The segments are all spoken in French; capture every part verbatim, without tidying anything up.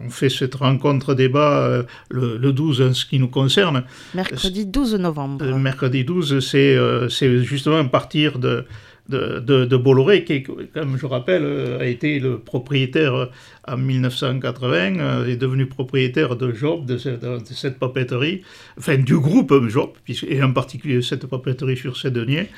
on fait cette rencontre-débat euh, le, le douze en ce qui nous concerne. Mercredi douze novembre. Euh, mercredi douze, c'est, euh, c'est justement à partir de, de, de, de Bolloré, qui, comme je rappelle, a été le propriétaire en dix-neuf cent quatre-vingts, euh, est devenu propriétaire de Job, de cette, de cette papeterie, enfin du groupe Job, et en particulier cette papeterie sur Sédenier.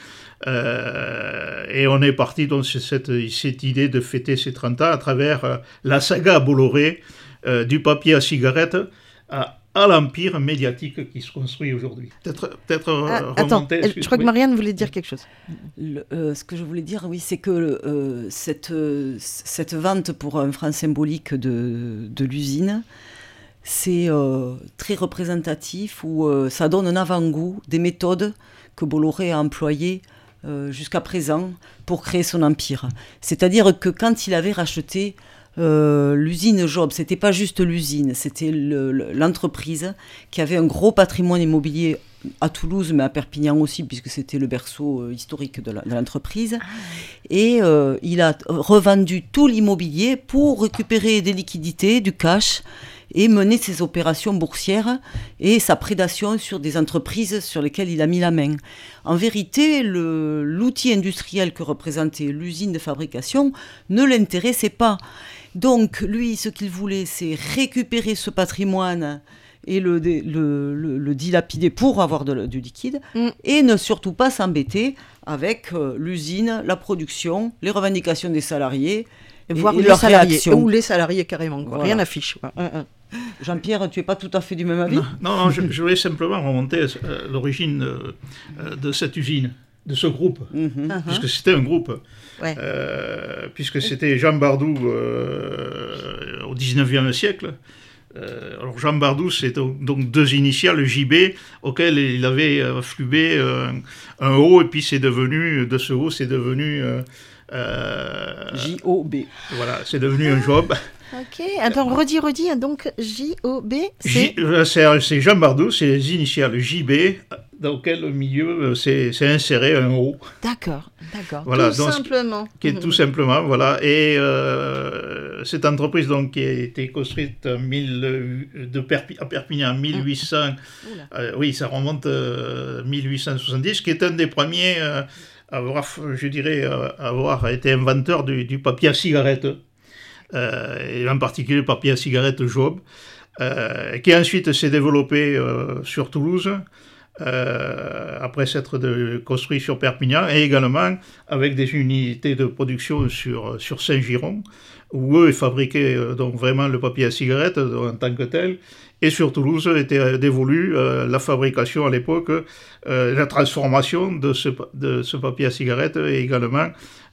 Euh, et on est parti dans cette, cette idée de fêter ces trente ans à travers euh, la saga Bolloré, euh, du papier à cigarette à à l'empire médiatique qui se construit aujourd'hui. Peut-être, peut-être ah, remonter... Attends, je crois que Marianne voulait dire quelque chose. Le, euh, ce que je voulais dire, oui, c'est que euh, cette, euh, cette vente pour un franc symbolique de, de l'usine, c'est euh, très représentatif, où euh, ça donne un avant-goût des méthodes que Bolloré a employées euh, jusqu'à présent pour créer son empire. C'est-à-dire que quand il avait racheté Euh, l'usine Job, c'était pas juste l'usine, c'était le, le, l'entreprise qui avait un gros patrimoine immobilier à Toulouse, mais à Perpignan aussi, puisque c'était le berceau euh, historique de, la, de l'entreprise. Ah. Et euh, il a revendu tout l'immobilier pour récupérer des liquidités, du cash, et mener ses opérations boursières et sa prédation sur des entreprises sur lesquelles il a mis la main. En vérité, le, l'outil industriel que représentait l'usine de fabrication ne l'intéressait pas. Donc, lui, ce qu'il voulait, c'est récupérer ce patrimoine et le, le, le, le dilapider pour avoir de, du liquide, mm. et ne surtout pas s'embêter avec euh, l'usine, la production, les revendications des salariés, et, et voir et les salariés, ou les salariés carrément, quoi. Voilà. Rien n'affiche. Quoi. Mm, mm. Jean-Pierre, tu n'es pas tout à fait du même avis ? Non, non, je, je voulais simplement remonter euh, l'origine euh, de cette usine, de ce groupe, mm-hmm. uh-huh. puisque c'était un groupe, ouais. euh, puisque c'était Jean Bardou euh, au dix-neuvième siècle. Euh, alors Jean Bardou, c'est donc, donc deux initiales, J B, auquel il avait flubé euh, un O, et puis c'est devenu, de ce O, c'est devenu... Euh, euh, J O B. Voilà, c'est devenu un job. Ok, attends, redis, redis, donc J O B, c'est... J, c'est, c'est Jean Bardou, c'est les initiales J B, dans lequel au milieu c'est, c'est inséré un O. D'accord, d'accord, voilà, tout donc, simplement. Qui est tout simplement, voilà, et euh, cette entreprise donc qui a été construite en mille, de Perpi, à Perpignan en mille huit cents, euh, oui, ça remonte à euh, mille huit cent soixante-dix, qui est un des premiers euh, à avoir, je dirais, à avoir été inventeur du, du papier à cigarette. Euh, et en particulier le papier à cigarette Job, euh, qui ensuite s'est développé euh, sur Toulouse, euh, après s'être de, construit sur Perpignan, et également avec des unités de production sur, sur Saint-Giron, où eux fabriquaient euh, donc vraiment le papier à cigarette en tant que tel, et sur Toulouse était dévolue euh, la fabrication à l'époque, euh, la transformation de ce, de ce papier à cigarette, et également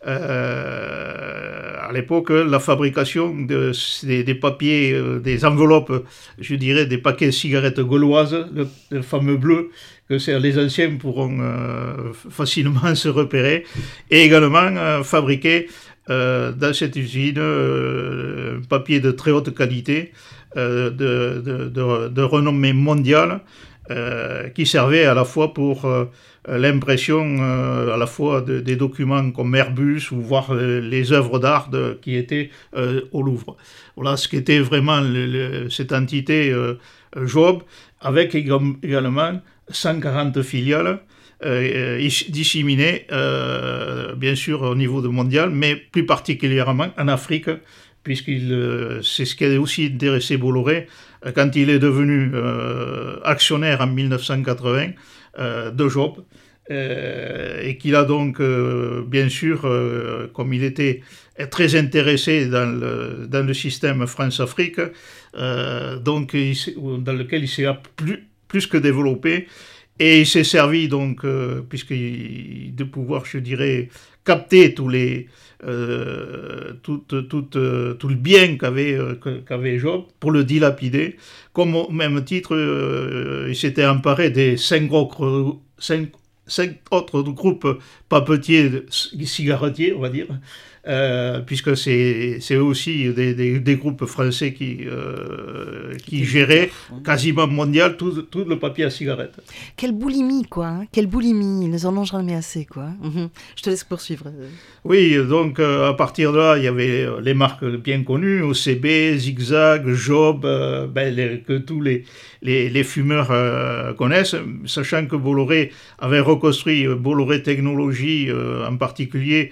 Euh, à l'époque, la fabrication de, des, des papiers, euh, des enveloppes, je dirais des paquets de cigarettes gauloises, le, le fameux bleu, que c'est, les anciens pourront euh, facilement se repérer, et également euh, fabriquer euh, dans cette usine euh, un papier de très haute qualité, euh, de, de, de, de renommée mondiale, euh, qui servait à la fois pour euh, l'impression euh, à la fois de, des documents comme Airbus ou voir euh, les œuvres d'art de, qui étaient euh, au Louvre. Voilà ce qu'était vraiment le, le, cette entité euh, Job, avec également cent quarante filiales euh, disséminées, euh, bien sûr au niveau de mondial, mais plus particulièrement en Afrique, puisqu'il euh, c'est ce qui a aussi intéressé Bolloré euh, quand il est devenu euh, actionnaire en dix-neuf cent quatre-vingts euh, de Job, euh, et qu'il a donc, euh, bien sûr, euh, comme il était très intéressé dans le, dans le système France-Afrique, euh, donc il, dans lequel il s'est plus, plus que développé, et il s'est servi, donc, euh, puisqu'il, de pouvoir, je dirais, capter tous les, euh, tout, tout, euh, tout le bien qu'avait, euh, qu'avait Job pour le dilapider. Comme au même titre, euh, il s'était emparé des cinq autres, cinq, cinq autres groupes papetiers, cigarettiers, on va dire, euh, puisque c'est, c'est aussi des, des, des groupes français qui, euh, qui géraient quasiment mondial tout, tout le papier à cigarette. Quelle boulimie, quoi. Hein. Quelle boulimie. Ils en mangent jamais assez, quoi. Mmh. Je te laisse poursuivre. Oui, donc euh, à partir de là, il y avait les marques bien connues, O C B, Zigzag, Job, euh, ben, les, que tous les, les, les fumeurs euh, connaissent, sachant que Bolloré avait reconstruit Bolloré Technologies euh, en particulier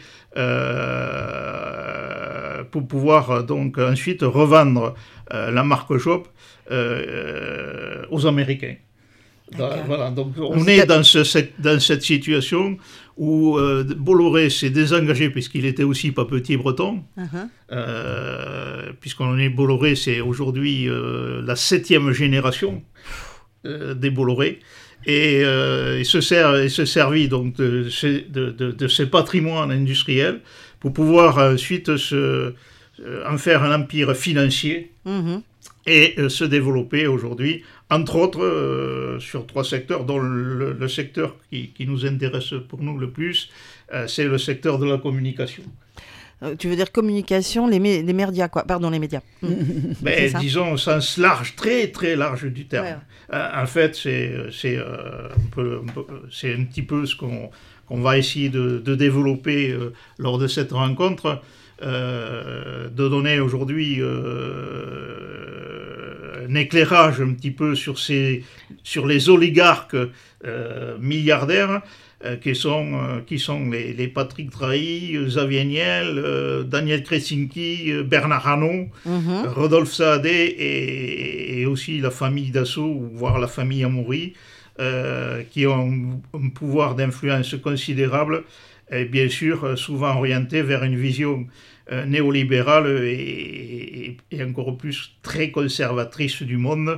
euh, pour pouvoir donc ensuite revendre euh, la marque Job euh, aux Américains. Voilà, donc on donc, est dans, ce, dans cette situation où euh, Bolloré s'est désengagé puisqu'il était aussi pas petit breton, uh-huh. euh, puisqu'on est Bolloré, c'est aujourd'hui euh, la septième génération euh, des Bolloré, et euh, il se sert, il se servit donc de, de, de, de ses patrimoines industriels pour pouvoir ensuite se, en faire un empire financier uh-huh. et euh, se développer aujourd'hui. Entre autres, euh, sur trois secteurs, dont le, le secteur qui, qui nous intéresse pour nous le plus, euh, c'est le secteur de la communication. Euh, tu veux dire communication, les, mé- les médias, quoi. Pardon, les médias. Ben, disons au sens large, très très large du terme. Ouais. Euh, en fait, c'est, c'est, euh, un peu, un peu, c'est un petit peu ce qu'on, qu'on va essayer de, de développer euh, lors de cette rencontre, euh, de donner aujourd'hui... Euh, un éclairage un petit peu sur, ces, sur les oligarques euh, milliardaires euh, qui sont, euh, qui sont les, les Patrick Drahi, Xavier Niel, euh, Daniel Kresinski, Bernard Arnault, mm-hmm. Rodolphe Saadé et, et aussi la famille Dassault, voire la famille Amoury, euh, qui ont un pouvoir d'influence considérable et bien sûr souvent orienté vers une vision Euh, néolibérale et, et, et encore plus très conservatrice du monde,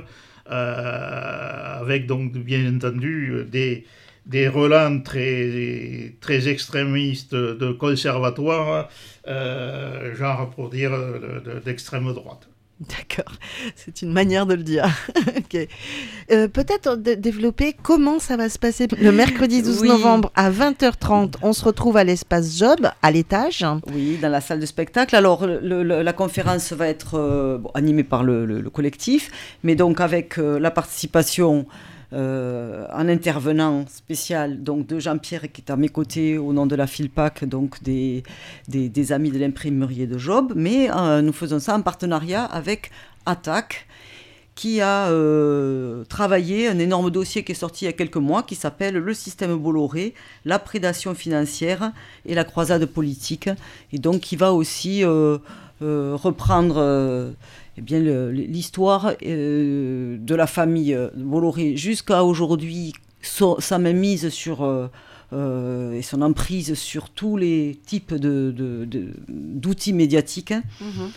euh, avec donc bien entendu des, des relents très, très extrémistes de conservatoires, euh, genre pour dire de, de, d'extrême droite. D'accord, c'est une manière de le dire. Okay. Euh, peut-être d- développer comment ça va se passer le mercredi douze oui. novembre à vingt heures trente. On se retrouve à l'espace Job, à l'étage. Oui, dans la salle de spectacle. Alors, le, le, la conférence va être euh, bon, animée par le, le, le collectif, mais donc avec euh, la participation euh, en intervenant spécial donc, de Jean-Pierre qui est à mes côtés au nom de la Filpac, donc des, des, des amis de l'imprimerie de Job, mais euh, nous faisons ça en partenariat avec Attac, qui a euh, travaillé un énorme dossier qui est sorti il y a quelques mois, qui s'appelle « Le système Bolloré, la prédation financière et la croisade politique », et donc qui va aussi euh, euh, reprendre euh, eh bien, le, l'histoire euh, de la famille Bolloré jusqu'à aujourd'hui, so, sa mainmise sur... Euh, Euh, et son emprise sur tous les types de, de, de, d'outils médiatiques. Mmh.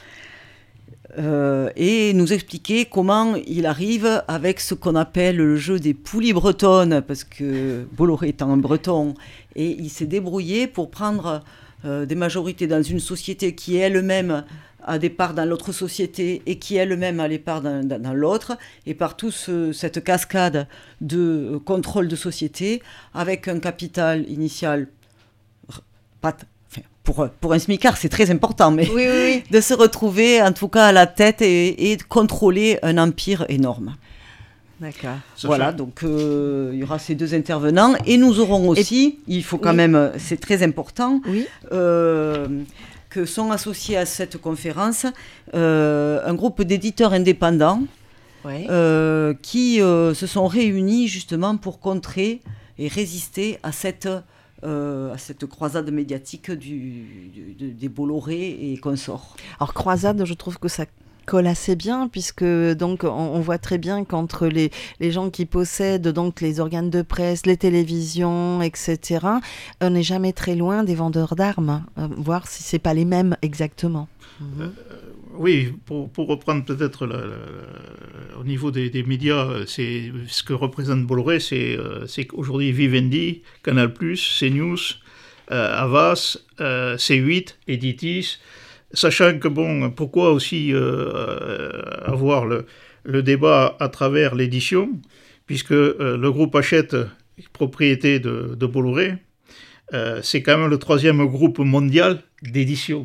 Euh, et nous expliquer comment il arrive avec ce qu'on appelle le jeu des poulies bretonnes, parce que Bolloré étant un breton, et il s'est débrouillé pour prendre euh, des majorités dans une société qui elle-même a des parts dans l'autre société et qui elle-même a les parts dans, dans, dans l'autre, et par toute ce, cette cascade de euh, contrôle de société, avec un capital initial pas t- Pour, pour un smicard, c'est très important, mais oui, oui, oui. de se retrouver, en tout cas, à la tête et, et de contrôler un empire énorme. D'accord. Voilà, donc euh, il y aura ces deux intervenants. Et nous aurons aussi, et, il faut quand oui. même, c'est très important, oui. euh, que sont associés à cette conférence euh, un groupe d'éditeurs indépendants oui. euh, qui euh, se sont réunis justement pour contrer et résister à cette... Euh, à cette croisade médiatique du, du, des Bolloré et consorts. Alors croisade, je trouve que ça colle assez bien, puisque donc on, on voit très bien qu'entre les, les gens qui possèdent donc les organes de presse, les télévisions, et cetera, on n'est jamais très loin des vendeurs d'armes, euh, voir si c'est pas les mêmes exactement. Mmh. Euh, oui, pour, pour reprendre peut-être la, la, au niveau des, des médias, c'est, ce que représente Bolloré, c'est, euh, c'est qu'aujourd'hui Vivendi, Canal plus, CNews, euh, Havas, euh, C huit, Editis, sachant que bon, pourquoi aussi euh, avoir le, le débat à travers l'édition, puisque euh, le groupe Hachette, propriété de, de Bolloré, euh, c'est quand même le troisième groupe mondial d'édition.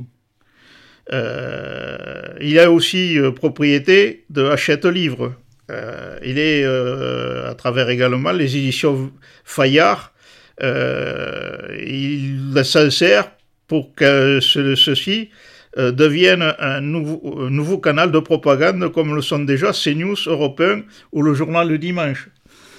Euh, il a aussi euh, propriété de Hachette Livre. Euh, il est, euh, à travers également les éditions Fayard, euh, il s'en sert pour que ce, ceci euh, devienne un nouveau, un nouveau canal de propagande comme le sont déjà CNews, Europe un ou le journal Le Dimanche.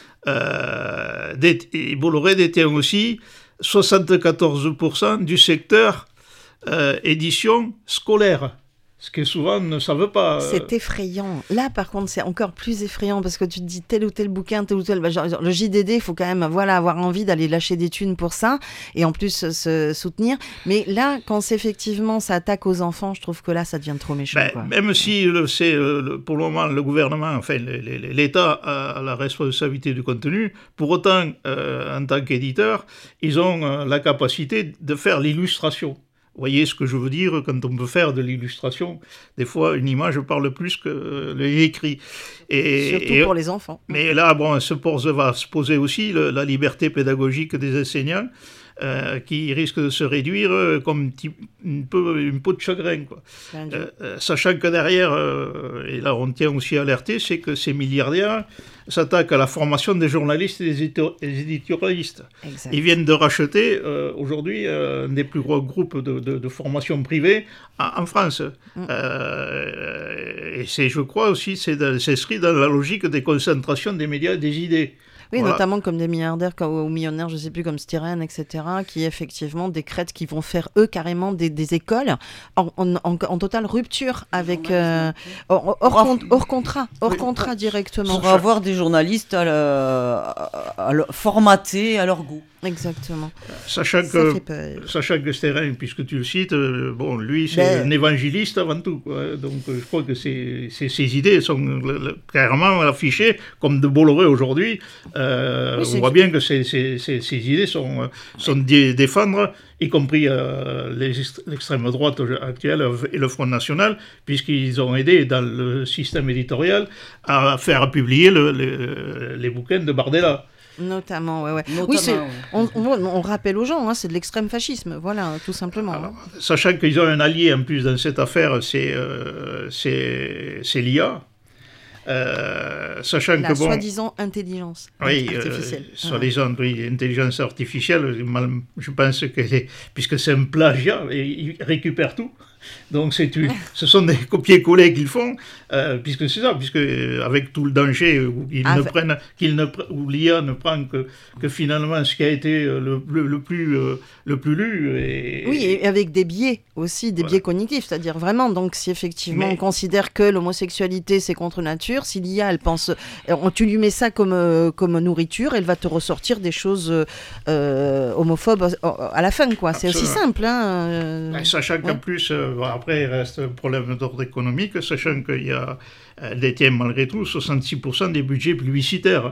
Euh, Bolloré détient aussi soixante-quatorze pour cent du secteur euh, édition scolaire. Ce que souvent ne savent pas. Euh... C'est effrayant. Là, par contre, c'est encore plus effrayant parce que tu te dis tel ou tel bouquin, tel ou tel. Bah, genre, le J D D, il faut quand même voilà, avoir envie d'aller lâcher des thunes pour ça et en plus se soutenir. Mais là, quand c'est effectivement ça attaque aux enfants, je trouve que là, ça devient trop méchant. Ben, quoi. Même si le, c'est, le, pour le moment, le gouvernement, enfin, l'État a la responsabilité du contenu, pour autant, euh, en tant qu'éditeur, ils ont euh, la capacité de faire l'illustration. Vous voyez ce que je veux dire quand on peut faire de l'illustration. Des fois, une image parle plus que l'écrit. Et, Surtout et, pour les enfants. Mais là, bon, se pose, va se poser aussi le, la liberté pédagogique des enseignants, euh, qui risque de se réduire comme une, peu, une peau de chagrin. Quoi. Euh, euh, sachant que derrière, euh, et là on tient aussi à alerter, c'est que ces milliardaires s'attaquent à la formation des journalistes et des, édito- des éditorialistes. Exact. Ils viennent de racheter euh, aujourd'hui euh, un des plus gros groupes de, de, de formation privée en, en France. Mm. Euh, et c'est, je crois aussi, c'est s'inscrit dans la logique des concentrations des médias et des idées. Oui, voilà. Notamment comme des milliardaires ou millionnaires, je ne sais plus, comme Styrène, et cetera, qui effectivement décrètent qu'ils vont faire, eux, carrément des, des écoles en, en, en, en totale rupture avec... Euh, hors, hors, hors, hors contrat, hors oui, contrat directement. Pour avoir des journalistes à la, à la, formatés à leur goût. Exactement. Sachant que, sachant que Styrène, puisque tu le cites, euh, bon, lui, c'est ben... un évangéliste avant tout. Quoi. Donc, euh, je crois que ses, ses, ses idées sont le, le, clairement affichées comme de Bolloré aujourd'hui. Euh, oui, on voit bien que ces, ces, ces, ces idées sont, sont dé- défendre, y compris euh, les, l'extrême droite actuelle et le Front National, puisqu'ils ont aidé dans le système éditorial à faire publier le, le, les bouquins de Bardella. Notamment, ouais, ouais. Notamment, oui, c'est, ouais. On, on, on rappelle aux gens, hein, c'est de l'extrême fascisme, voilà, tout simplement. Alors, hein. Sachant qu'ils ont un allié en plus dans cette affaire, c'est, euh, c'est, c'est l'I A. Euh, sachant la que bon, soi-disant intelligence oui, artificielle. Euh, soi-disant oui, intelligence artificielle, je pense que puisque c'est un plagiat, ils récupèrent tout. Donc c'est, ce sont des copier-coller qu'ils font, euh, puisque c'est ça, puisque avec tout le danger où, ils ah, ne prennent, qu'ils ne, où l'I A ne prend que, que finalement ce qui a été le, le, le, plus, euh, le plus lu. Et, oui, et avec des biais aussi, des voilà. biais cognitifs, c'est-à-dire vraiment, donc si effectivement Mais... on considère que l'homosexualité c'est contre nature, si l'I A elle pense, tu lui mets ça comme, euh, comme nourriture, elle va te ressortir des choses euh, homophobes à la fin, quoi. C'est Absolument. Aussi simple. Hein, euh... Sachant qu'en ouais. plus, euh, après il reste un problème d'ordre économique, sachant qu'il y a, elle détient malgré tout soixante-six pour cent des budgets publicitaires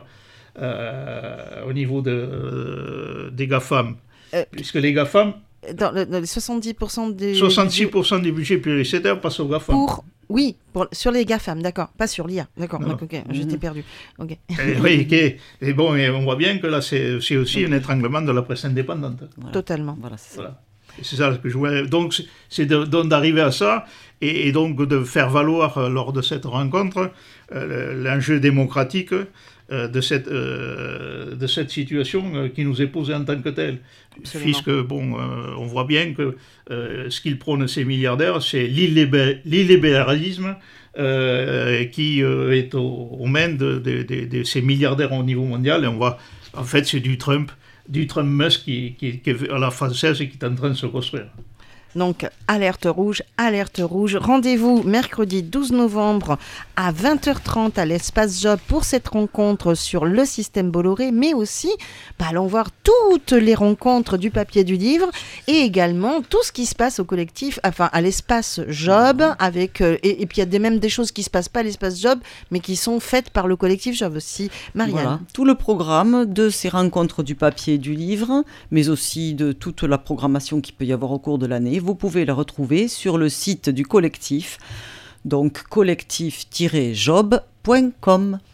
euh, au niveau de, euh, des GAFAM. Euh, Puisque les GAFAM... Dans, le, dans les soixante-dix pour cent des... soixante-six pour cent des budgets publicitaires passent aux GAFAM. Pour... Oui, pour, sur les GAFAM, d'accord, pas sur l'I A, d'accord, donc, ok, mmh. j'étais perdu. Okay. Et, oui, okay. Et bon, et on voit bien que là, c'est, c'est aussi un étranglement de la presse indépendante. Voilà. Totalement. Voilà, c'est ça. Voilà. C'est ça que je voulais. Donc, c'est, c'est de, donc d'arriver à ça et, et donc de faire valoir euh, lors de cette rencontre euh, l'enjeu démocratique euh, de, cette, euh, de cette situation euh, qui nous est posée en tant que telle. Absolument. Puisque, bon, euh, on voit bien que euh, ce qu'ils prônent ces milliardaires, c'est l'illibé- l'illibéralisme euh, qui euh, est aux, aux mains de, de, de, de ces milliardaires au niveau mondial. Et on voit, en fait, c'est du Trump. du Trump-Musk qui, qui, qui est à la française et qui est en train de se construire. Donc, alerte rouge, alerte rouge. Rendez-vous mercredi douze novembre à vingt heures trente à l'Espace Job pour cette rencontre sur le système Bolloré, mais aussi, bah, allons voir toutes les rencontres du papier du livre et également tout ce qui se passe au collectif, enfin à l'Espace Job, avec, euh, et, et puis il y a des, même des choses qui ne se passent pas à l'Espace Job, mais qui sont faites par le collectif Job aussi. Marianne. Voilà. Tout le programme de ces rencontres du papier et du livre, mais aussi de toute la programmation qu'il peut y avoir au cours de l'année. Vous pouvez la retrouver sur le site du collectif, donc collectif tiret job point com.